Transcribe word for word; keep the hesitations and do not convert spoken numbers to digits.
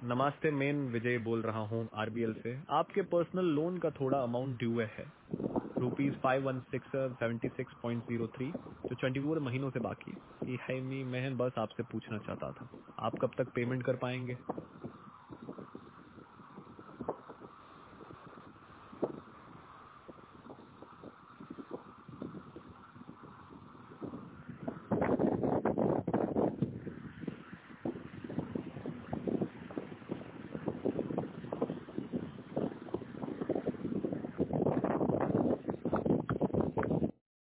नमस्ते, मैं विजय बोल रहा हूँ आरबीएल से। आपके पर्सनल लोन का थोड़ा अमाउंट ड्यू है, rupees five one six seventy six point zero three, जो ट्वेंटी फोर महीनों से बाकी है। ये है नहीं, मैं बस आपसे पूछना चाहता था, आप कब तक पेमेंट कर पाएंगे?